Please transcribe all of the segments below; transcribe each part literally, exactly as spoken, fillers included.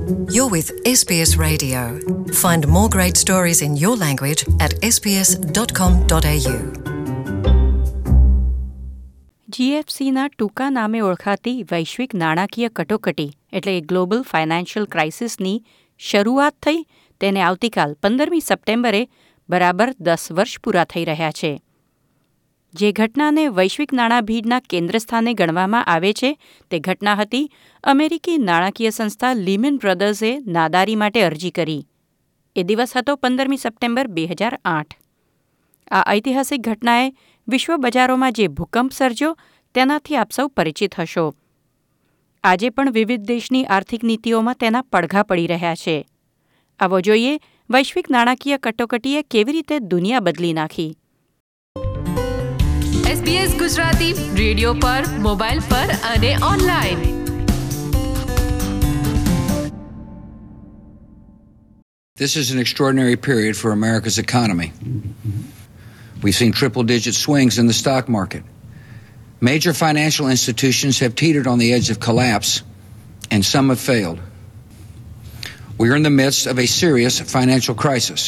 You're with S B S Radio. Find more great stories in your language at s b s dot com dot a u. જીએફસીના ટૂંકા નામે ઓળખાતી વૈશ્વિક નાણાકીય કટોકટી એટલે global financial ક્રાઇસિસની શરૂઆત થઈ તેને આવતીકાલ પંદરમી સપ્ટેમ્બરે બરાબર દસ વર્ષ પૂરા થઈ રહ્યા છે. જે ઘટનાને વૈશ્વિક નાણાભીડના કેન્દ્રસ્થાને ગણવામાં આવે છે તે ઘટના હતી અમેરિકી નાણાકીય સંસ્થા લીમેન બ્રધર્સે નાદારી માટે અરજી કરી. એ દિવસ હતો પંદરમી સપ્ટેમ્બર બે હજાર આઠ. આ ઐતિહાસિક ઘટનાએ વિશ્વ બજારોમાં જે ભૂકંપ સર્જ્યો તેનાથી આપ સૌ પરિચિત હશો. આજે પણ વિવિધ દેશની આર્થિક નીતિઓમાં તેના પડઘા પડી રહ્યા છે. આવો જોઈએ વૈશ્વિક નાણાકીય કટોકટીએ કેવી રીતે દુનિયા બદલી નાખી. એસબીએસ ગુજરાતી રેડિયો પર, મોબાઈલ પર અને online. This is an extraordinary period for America's economy. We've seen triple-digit swings in the stock market. Major financial institutions have teetered on the edge of collapse, and some have failed. We are in the midst of a serious financial crisis.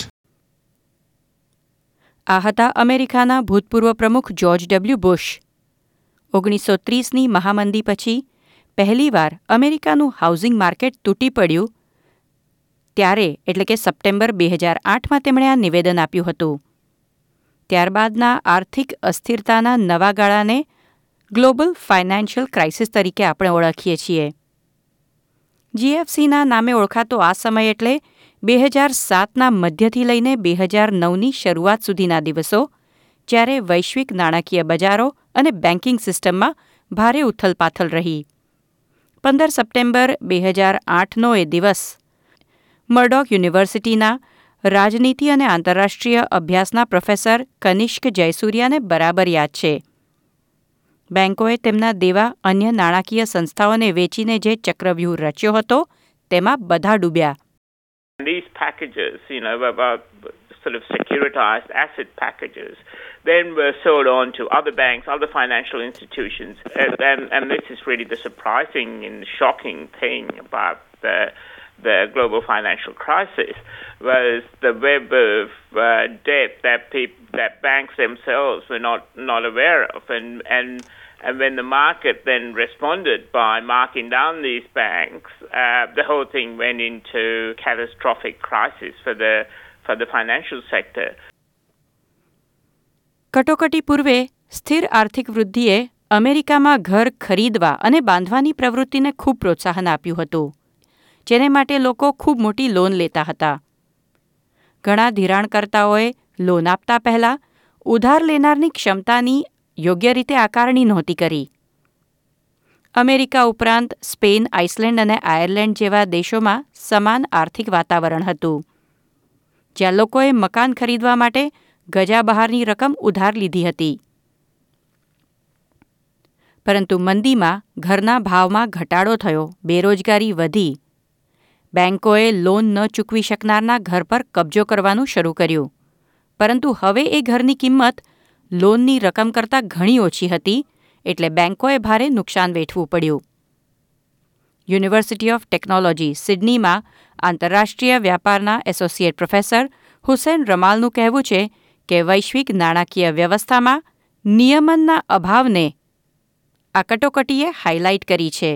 આ હતા અમેરિકાના ભૂતપૂર્વ પ્રમુખ George W bush. ઓગણીસો ત્રીસની મહામંદી પછી પહેલીવાર અમેરિકાનું housing market તૂટી પડ્યું ત્યારે એટલે કે સપ્ટેમ્બર બે હજાર આઠમાં તેમણે આ નિવેદન આપ્યું હતું. ત્યારબાદના આર્થિક અસ્થિરતાના નવા ગાળાને ગ્લોબલ ફાઇનાન્શિયલ ક્રાઇસિસ તરીકે આપણે ઓળખીએ છીએ. જીએફસીના નામે ઓળખાતો આ સમય એટલે બે હજાર સાતના મધ્યથી લઈને બે હજાર નવની શરૂઆત સુધીના દિવસો, જ્યારે વૈશ્વિક નાણાકીય બજારો અને બેન્કિંગ સિસ્ટમમાં ભારે ઉથલપાથલ રહી. પંદર સપ્ટેમ્બર બે હજાર આઠનો એ દિવસ મર્ડોક યુનિવર્સિટીના રાજનીતિ અને આંતરરાષ્ટ્રીય અભ્યાસના પ્રોફેસર કનિષ્ક જયસૂર્યાને બરાબર યાદ છે. બેન્કોએ તેમના દેવા અન્ય નાણાકીય સંસ્થાઓને વેચીને જે ચક્રવ્યૂહ રચ્યો હતો તેમાં બધા ડૂબ્યા. These packages, you know, were, were sort of securitized asset packages, then were sold on to other banks, other financial institutions. And, and, and this is really the surprising and shocking thing about the the global financial crisis, was the web of uh, debt that peop- that banks themselves were not, not aware of. And, and And when the market then responded by marking down these banks, uh, the whole thing went into catastrophic crisis for the for the financial sector. કટોકટી પૂર્વે સ્થિર આર્થિક વૃદ્ધિએ અમેરિકામાં ઘર ખરીદવા અને બાંધવાની પ્રવૃત્તિને ખૂબ પ્રોત્સાહન આપ્યું હતું, જેને માટે લોકો ખૂબ મોટી લોન લેતા હતા. ઘણા ધિરાણકર્તાઓએ લોન આપતા પહેલા ઉધાર લેનારની ક્ષમતાની યોગ્ય રીતે આકારણી નહોતી કરી. અમેરિકા ઉપરાંત સ્પેન, આઇસલેન્ડ અને આયર્લેન્ડ જેવા દેશોમાં સમાન આર્થિક વાતાવરણ હતું, જ્યાં લોકોએ મકાન ખરીદવા માટે ગજા બહારની રકમ ઉધાર લીધી હતી. પરંતુ મંદીમાં ઘરના ભાવમાં ઘટાડો થયો, બેરોજગારી વધી. બેન્કોએ લોન ન ચૂકવી શકનારના ઘર પર કબજો કરવાનું શરૂ કર્યું. પરંતુ હવે એ ઘરની કિંમત લોનની રકમ કરતાં ઘણી ઓછી હતી, એટલે બેન્કોએ ભારે નુકસાન વેઠવું પડ્યું. યુનિવર્સિટી ઓફ ટેકનોલોજી સિડનીમાં આંતરરાષ્ટ્રીય વ્યાપારના એસોસિએટ પ્રોફેસર હુસૈન રમાલનું કહેવું છે કે વૈશ્વિક નાણાકીય વ્યવસ્થામાં નિયમનના અભાવને આ કટોકટીએ હાઇલાઇટ કરી છે.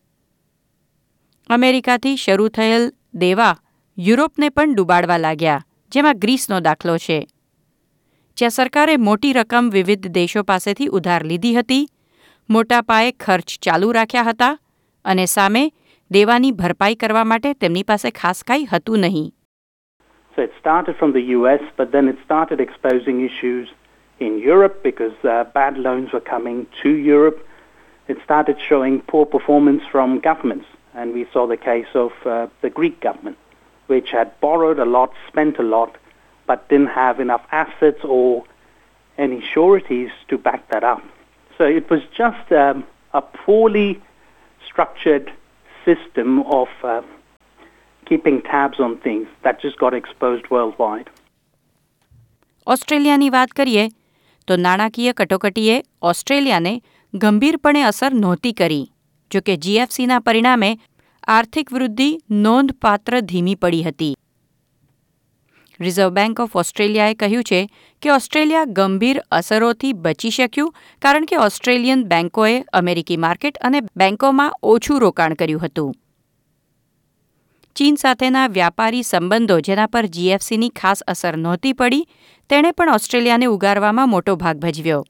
અમેરિકાથી શરૂ થયેલ દેવા યુરોપને પણ ડૂબાડવા લાગ્યા, જેમાં ગ્રીસનો દાખલો છે. જ્યાં સરકારે મોટી રકમ વિવિધ દેશો પાસેથી ઉધાર લીધી હતી, મોટા પાયે ખર્ચ ચાલુ રાખ્યા હતા અને સામે દેવાની ભરપાઈ કરવા માટે તેમની પાસે ખાસ કાંઈ હતું નહીં. So it started from the U S, but then it started exposing issues in Europe because uh, bad loans were coming to Europe. It started showing poor performance from governments, and we saw the case of uh, the Greek government, which had borrowed a lot, spent a lot, but didn't have enough assets or any sureties to back that up. So it was just um, a poorly structured system of uh, keeping tabs on things that just got exposed worldwide. ઓસ્ટ્રેલિયાની વાત કરીએ તો નાણાકીય કટોકટીએ ઓસ્ટ્રેલિયાને ગંભીરપણે અસર નહોતી કરી. જોકે જીએફસીના પરિણામે આર્થિક વૃદ્ધિ નોંધપાત્ર ધીમી પડી હતી. રિઝર્વ બેંક ઓફ ઓસ્ટ્રેલિયાએ કહ્યું છે કે ઓસ્ટ્રેલિયા ગંભીર અસરોથી બચી શક્યું કારણ કે ઓસ્ટ્રેલિયન બેંકોએ અમેરિકી માર્કેટ અને બેંકોમાં ઓછું રોકાણ કર્યું હતું. ચીન સાથેના વ્યાપારી સંબંધો જેના પર જીએફસીની ખાસ અસર નહોતી પડી તેણે પણ ઓસ્ટ્રેલિયાને ઉગારવામાં મોટો ભાગ ભજવ્યો.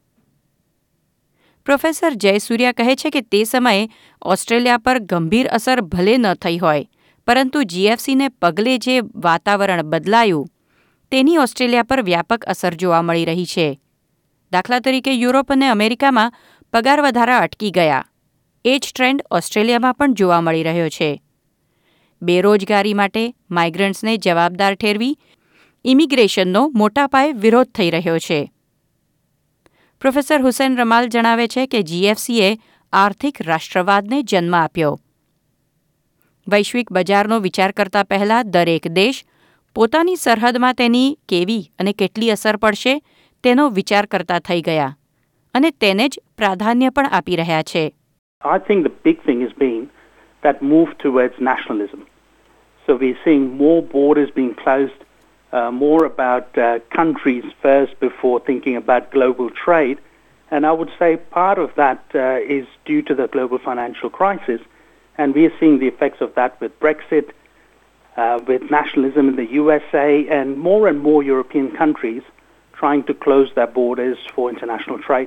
પ્રોફેસર જયસૂર્યા કહે છે કે તે સમયે ઓસ્ટ્રેલિયા પર ગંભીર અસર ભલે ન થઈ હોય પરંતુ જીએફસીને પગલે જે વાતાવરણ બદલાયું તેની ઓસ્ટ્રેલિયા પર વ્યાપક અસર જોવા મળી રહી છે. દાખલા તરીકે યુરોપ અને અમેરિકામાં પગાર વધારા અટકી ગયા. એ જ ટ્રેન્ડ ઓસ્ટ્રેલિયામાં પણ જોવા મળી રહ્યો છે. બેરોજગારી માટે માઇગ્રન્ટ્સને જવાબદાર ઠેરવી ઇમિગ્રેશનનો મોટા પાયે વિરોધ થઈ રહ્યો છે. પ્રોફેસર હુસૈન રમાલ જણાવે છે કે જીએફસીએ આર્થિક રાષ્ટ્રવાદને જન્મ આપ્યો. વૈશ્વિક બજારનો વિચાર કરતા પહેલા દરેક દેશ પોતાની સરહદમાં તેની કેવી અને કેટલી અસર પડશે તેનો વિચાર કરતા થઈ ગયા અને તેને જ પ્રાધાન્ય પણ આપી રહ્યા છે. I think the big thing has been that move towards nationalism. So we're seeing more borders being closed, uh, more about uh, countries first before thinking about global trade. And I would say part of that uh, is due to the global financial crisis. And we are seeing the effects of that with Brexit, uh, with nationalism in the U S A, and more and more European countries trying to close their borders for international trade.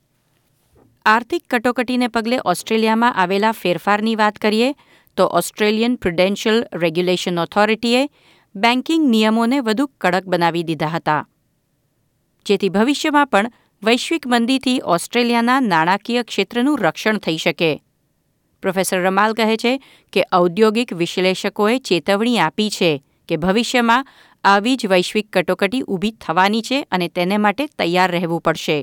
આર્થિક કટોકટીને પગલે ઓસ્ટ્રેલિયામાં આવેલા ફેરફારની વાત કરીએ તો Australian prudential regulation ઓથોરિટીએ banking નિયમોને વધુ કડક બનાવી દીધા હતા જેથી ભવિષ્યમાં પણ વૈશ્વિક મંદીથી ઓસ્ટ્રેલિયાના નાણાકીય ક્ષેત્રનું રક્ષણ થઈ શકે. પ્રોફેસર રમાલ કહે છે કે ઔદ્યોગિક વિશ્લેષકોએ ચેતવણી આપી છે કે ભવિષ્યમાં આવી જ વૈશ્વિક કટોકટી ઊભી થવાની છે અને તેને માટે તૈયાર રહેવું પડશે.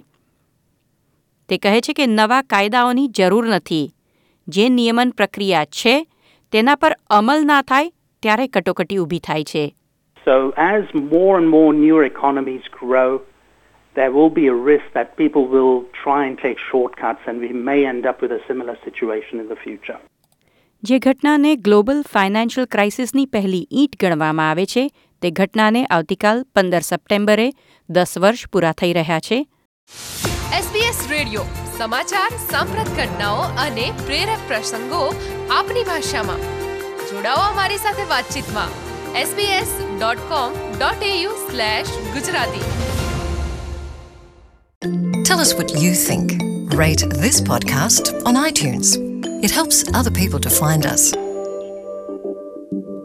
તે કહે છે કે નવા કાયદાઓની જરૂર નથી. જે નિયમન પ્રક્રિયા છે તેના પર અમલ ના થાય ત્યારે કટોકટી ઊભી થાય છે. So as more and more newer economies grow, there will be a risk that people will try and take shortcuts and we may end up with a similar situation in the future. જે ઘટનાને global financial ક્રાઇસિસની પહેલી ઈંટ ગણવામાં આવે છે તે ઘટનાને આવતીકાલ પંદર સપ્ટેમ્બરે દસ વર્ષ પૂરા થઈ રહ્યા છે. એસબીએસ રેડિયો સમાચાર, સાંપ્રત ઘટનાઓ અને પ્રેરક પ્રસંગો આપની ભાષામાં. જોડાઓ અમારી સાથે વાતચીતમાં SBS dot com dot AU slash Gujarati. Tell us what you think. Rate this podcast on iTunes. It helps other people to find us.